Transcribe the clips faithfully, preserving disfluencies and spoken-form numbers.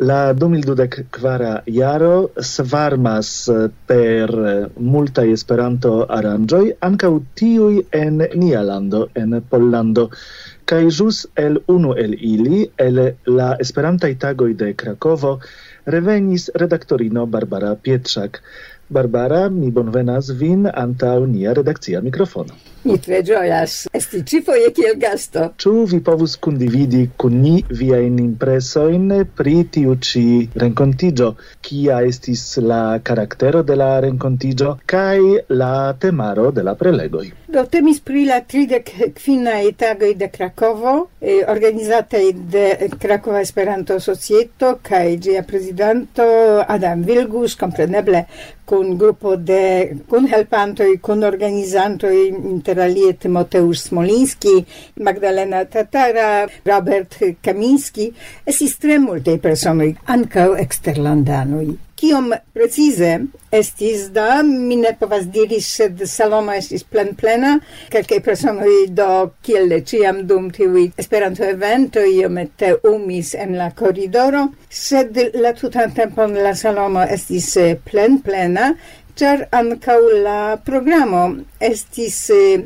La du mil dudek kvara jaro svarmas per multaj Esperanto-aranĝoj, ankaŭ tiuj en nia lando, en Pollando. Kaj ĵus el unu el ili, el la Esperantaj tagoj de Krakovo, revenis redaktorino Barbara Pietrzak. Barbara, mi bonvenas vin antaŭ nia redakcia mikrofono. Mi tre ĝojas esti ĉifoje kiel gasto. Ĉu vi povus kundividi kun ni viajn impresojn pri tiu ĉi renkontiĝo? Kia estis la karaktero de la renkontiĝo kaj la temaro de la prelegoj? Do temis pri la tridek kvinaj tagoj de Krakovo, eh, organizataj de Krakova Esperanto-Societo kaj ĝia prezidanto Adam Vilgus, kompreneble kun grupo de kunhelpantoj, kunorganizantoj, inter alie Tymoteusz Smolinski, Magdalena Tatara, Robert Kamiński, estis tre multaj personoj, ankaŭ eksterlandanoj. Kiom precize estis da, mi ne povas diri, sed salono estis plenplena, kelkaj personoj do kiel ĉiam dum tiuj Esperanto-eventoj iomete umis en la koridoro, sed la tutan tempon la salono estis plenplena, ĉar ankaŭ la programo estis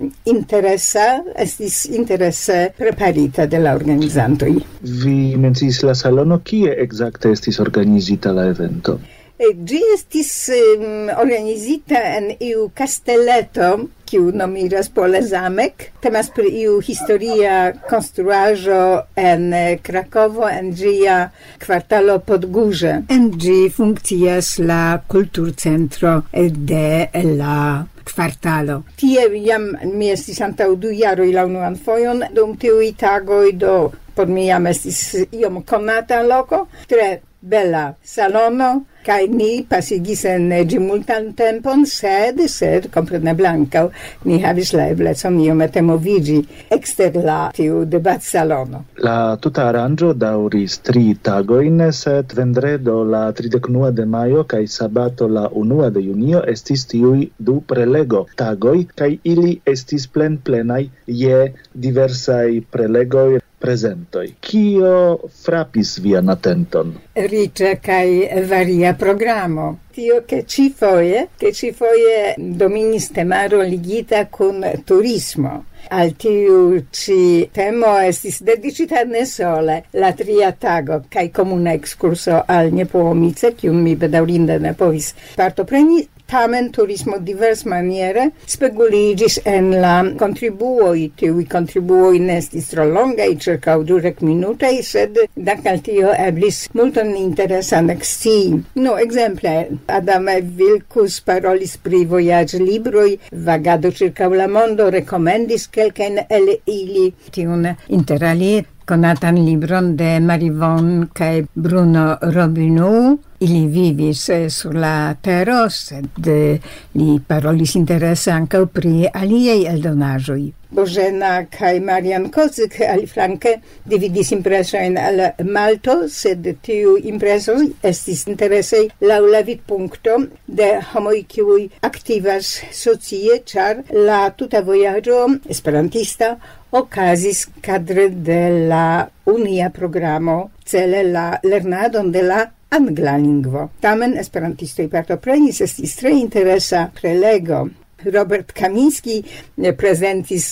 interesa, estis interese preparita de la organizantoj. Vi menciis la salono, kie ekzakte estis organizita la evento? Ĝi estis um, organizita en iu castelleto, kiu nomiras Pole Zamek. Temas pri iu historia konstruaĵo en Krakovo, en ĝia kvartalo Podgórze. En ĝi funkcias la kulturcentro de la kvartalo. Tie jam mi estis antaŭ du jaroj la unuan fojon, dum tiuj tagoj do por mi jam estis iom konata loko, tre bela salono, kaj ni pasigis en ĝi multan tempon, sed, sed, kompreneble ankaŭ, ni havis la eblecon iomete moviĝi ekster la tiu debatsalono. La tuta aranĝo daŭris tri tagojn, sed vendredo la tridek unua de majo kaj sabato la unua de junio estis tiuj du prelego tagoj, kaj ili estis plenplenaj je diversaj prelegoj, prezentoj. Kio frapis vian atenton? Riĉa kaj varia programo. Tio che ci foje, che ci foje dominis temaro ligita kun turismo. Al tiu ci temo estis dedicita ne sole la tria tago kaj komuna ekskurso al Niepołomice, kiun mi bedaŭrinde ne povis partopreni. Tamen turismo divers maniere speguligis en la contribuoi, tiui contribuoi nestis tro longai, circa dudek minutai, sed dank al tio eblis multon interesan ekscii. No, exemple, Adam Vilkus parolis pri vojaĝ libroj, vagado circa la mondo, rekomendis kelkajn el ili, tiun inter alie konatan libron de Marivon kaj Bruno Robineau. Ili vivis sur la tero, sed li parolis interese ankaŭ pri aliaj eldonaĵoj. Bożena kaj Marian Kocyk aliflanke dividis impresojn al Malto, sed tiu impresoj estis interesaj laŭ la vidpunkto de homoj kiuj aktivas socie, ĉar la tuta vojaĝo esperantista okazis kadre de la unia programo, cele la lernadon de la angla lingvo. Tamen esperantistoj partoprenis, estis tre interesa prelego. Robert Kamiński prezentis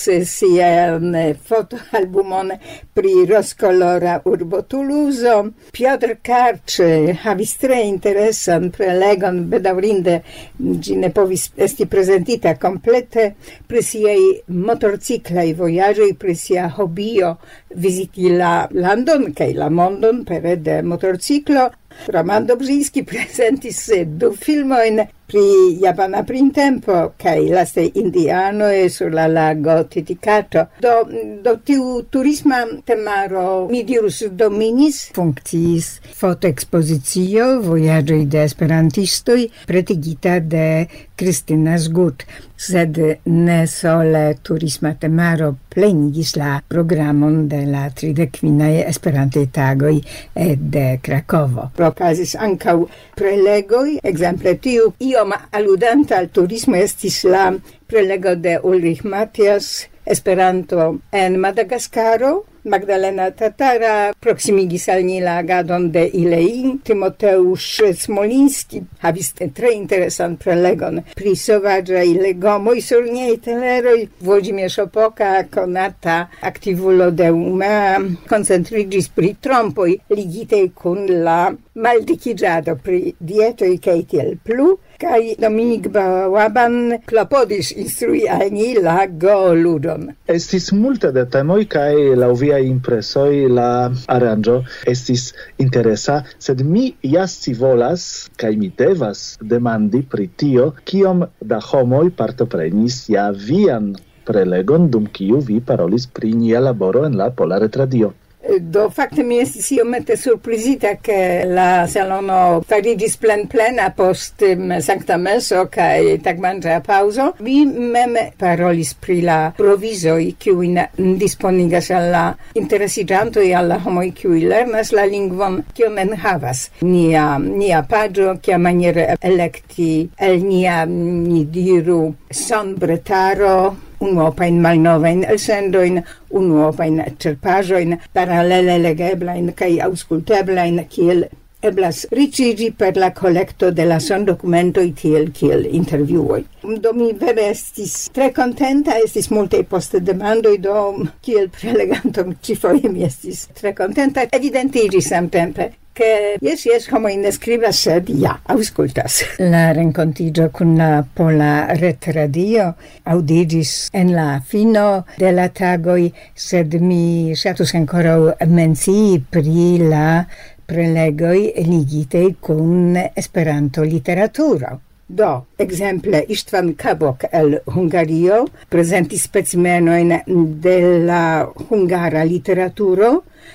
sian fotoalbumon pri rozkolora urbo Tuluzo. Piotr Karcz havis tre interesan prelegon, bedaŭrinde ĝi ne povis esti prezentita komplete, pri siaj motorciklaj vojaĝoj, pri sia hobio viziti la landon kaj la mondon pere de motorciklo. Roman Dobrzyński prezentis du filmojn pri japana printempo kaj lastaj indianoj sur la lago Titicaca. Do, do tiu turisma temaro, mi dirus, dominis, funkciis fotoekspozicio vojaĝoj de esperantistoj pretigita de Krystyna Zgut, sed ne sole turisma temaro plenigis la programon de la tridek kvinaj Esperantaj tagoj de Krakovo. Okazis ankaŭ prelegoj, ekzemple tiu iom aludanta al turismo estis la prelego de Ulrich Matthias, Esperanto en Madagaskaro, Magdalena Tatara proximigis al ni la agadon de Ilei. Timoteusz Smoliński havis tre interesan prelegon pri sovaĝaj legomoj sur niaj teleroj. Włodzimierz Opoka, konata aktivulo de Umea, koncentriĝis pri trompoj ligitaj kun la maldikiĝado pri dietoj kaj tiel plu. Kaj Dominik Bałaban klopodis instrui al ni la Go-ludon. Estis multe de temoj kaj laŭ viaj impresoj la aranĝo estis interesa, sed mi ja scivolas kaj mi devas demandi pri tio, kiom da homoj partoprenis ja vian prelegon, dum kiu vi parolis pri nia laboro en la Pola Retradio. Do fakte mi estis iomete surprizita che la salono farigis plen plena post um, Sancta Meso kaj tagmanĝa paŭzo. Vi mem parolis pri la provizoj kiujn disponigas al la interesiĝantoj, al la homoj kiuj lernas la lingvon, kion enhavas nia nia paĝo, kiamaniere elekti el nia, ni diru, sonbretaro, unuopajn malnovajn elsendojn, unuopajn ĉerpaĵojn, paralele legeblajn kaj aŭskulteblajn, kiel eblas riĉiĝi per la kolekto de la sondokumentoj tiel kiel intervjuoj. Do mi vere estis tre kontenta, estis multaj postdemandoj, do kiel preleganto ĉifoje mi estis tre kontenta. Evidentiĝis samtempe che jes, jes, homoj ne skribas, sed ja, aŭskultas. La renkontiĝo kun la Pola Retradio aŭdiĝis en la fino de la tagoj, sed mi ŝatus ankoraŭ mencii pri la prelegoj ligitej kun Esperanto-literaturo. Do, exemple, Istvan Kabok el Hungario prezentis specimenojn de la hungara literaturo,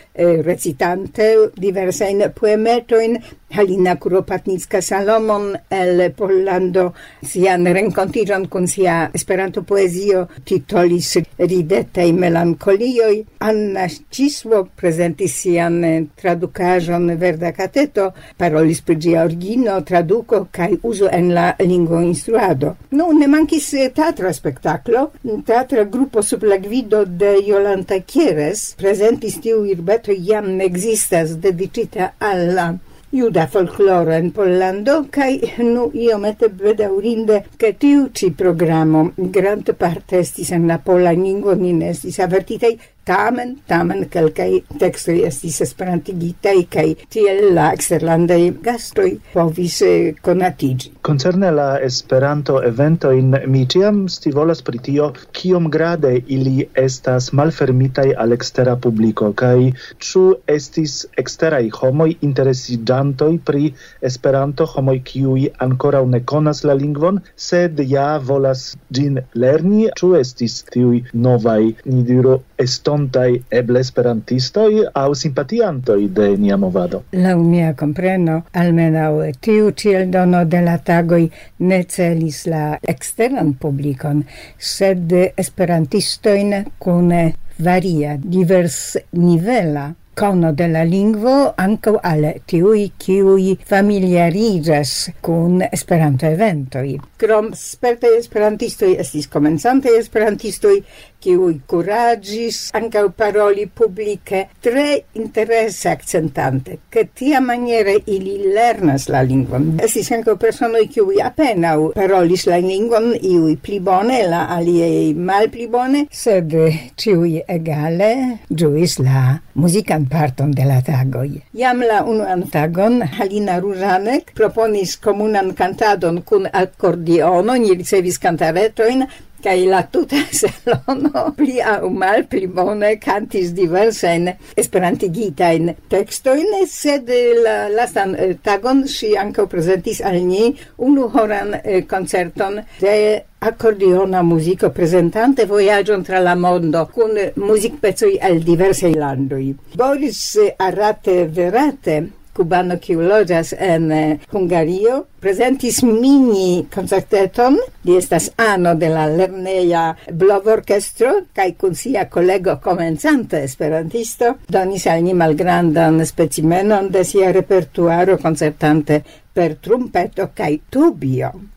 recitante diversajn poemetojn. Halina Kuropatnicka-Salomon el Pollando sian renkontiĝon kun sia Esperanto-poezio titolis Ridetaj melankolioj. Anna Cisło prezentis sian tradukaĵon Verda Kateto, parolis pri ĝia origino, traduko kaj uzo en la lingvoinstruado. Nu, ne mankis teatra spektaklo. Teatra grupo sub la gvido de Jolanta Kieres prezentis tiu urbeto jam ekzistas dediĉita al la juda folkloro en Pollando, kaj nu iomete bedaŭrinde, ke tiu ĉi programo grande parte estis en la pola lingvo, ni ne estis avertitaj. Tamen, tamen kelkaj tekstoj estis esperantigitaj kaj tiel la eksterlandaj gastoj povis konatiĝi. Koncerne la Esperanto-eventojn, mi ĉiam scivolas pri tio, kiom grade ili estas malfermitaj al ekstera publiko, kaj ĉu estis eksteraj homoj interesiĝantoj pri Esperanto, homoj kiuj ankoraŭ ne konas la lingvon, sed ja volas ĝin lerni, ĉu estis tiuj novaj, ni diru, estontaj eble esperantistoj aŭ simpatiantoj de nia movado? Laŭ mia kompreno, almenaŭ tiu ĉi eldono de la tagoj ne celis la eksteran publikon, sed esperantistojn kun varia, diversnivela kono de la lingvo, ankaŭ al tiuj kiuj familiariĝas kun Esperanto-eventoj. Krom spertaj esperantistoj estis komencantaj esperantistoj, kiuj kuraĝis ankaŭ paroli publike tre interese akcentante, ke tiamaniere ili lernas la lingvon. Estis ankaŭ personoj kiuj apenaŭ parolis la lingvon, iuj pli bone, la aliaj malpli bone, sed ĉiuj egale ĝuis la muzikan parton de la tagoj. Jam la unuan tagon Halina Różanek proponis komunan kantadon kun akordiono, ni ricevis kantaretojn, kaj la tuta salono pli aŭ malpli bone kantis diversajn esperantigitajn tekstojn, sed la lastan tagon ŝi ankaŭ prezentis al ni unuhoran koncerton de akordiona muziko prezentante vojaĝon tra la mondo kun muzikpecoj el diversaj landoj. Boris Arate Verate, kubano kiu loĝas en Hungario, prezentis mini koncerteton. Li estas ano de la lerneja blovorkestro kaj kun sia kolego komencanta esperantisto donis al ni malgrandan specimenon de sia repertuaro koncertante per trumpeto kaj tubio.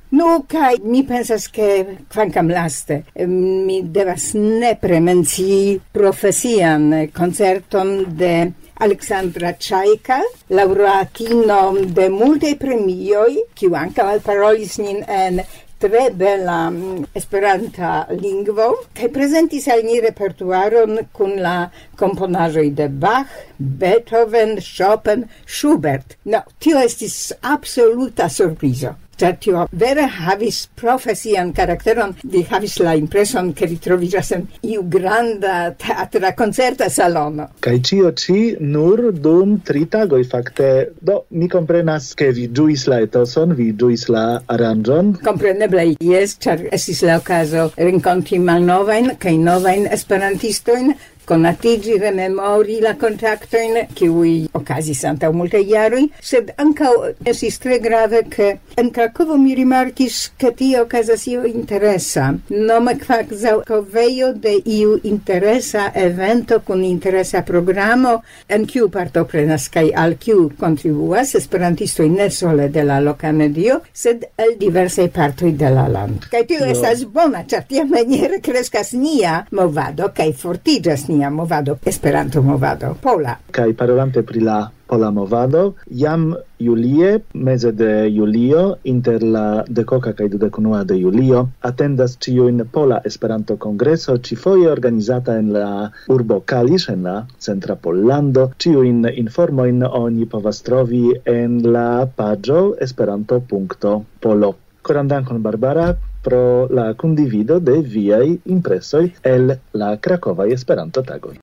No, kai mi pensas che kvankam laste mi devas nepre mencii profesian concerton de Aleksandra Czajka, laureatino de multaj premioj, kiu ankaŭ alparolis nin en tre bella esperanta lingvo, kaj prezentis al ni repertuaron kun la komponaĵoj de Bach, Beethoven, Chopin, Schubert. No, tio estis absoluta surprizo. Ĉar tio vere havis profesian karakteron, vi havis la impreson ke vi troviĝas en iu granda teatra koncerta salono. Kaj ĉio ĉi nur dum tri tagoj fakte. Do mi komprenas ke vi ĝuis la etoson, vi ĝuis la aranĝon. Kompreneble jes, ĉar estis la okazo renkonti malnovajn kaj novajn esperantistojn, konatigi, rememori la kontaktojn, kiuj okazis antaŭ multaj jaroj, sed ankaŭ estis tre grave, ke en Krakovo mi rimarkis, ke tio okazas io interesa, nome kvazaŭ kovejo de iu interesa evento kun interesa programo, en kiu partoprenas kaj al kiu kontribuas esperantistoj ne sole de la loka medio, sed el diversaj partoj de la lando. Kaj tio estas bona, ĉar tiamaniere kreskas nia movado kaj fortiĝas nia movado, Esperanto movado, pola. Kaj parolante pri la pola movado, jam julie, meze de julio, inter la dekoka kaj dudekunua de julio, atendas ĉiujn pola Esperanto-kongreso, ĉifoje organizata en la urbo Kalisz, en la centra Pollando. Ĉiujn informojn oni povas trovi en la paĝo esperanto punkto polo. Koran dankon, Barbara, pro la kundivido de viaj impresoj el la Krakovaj Esperanto-tagoj.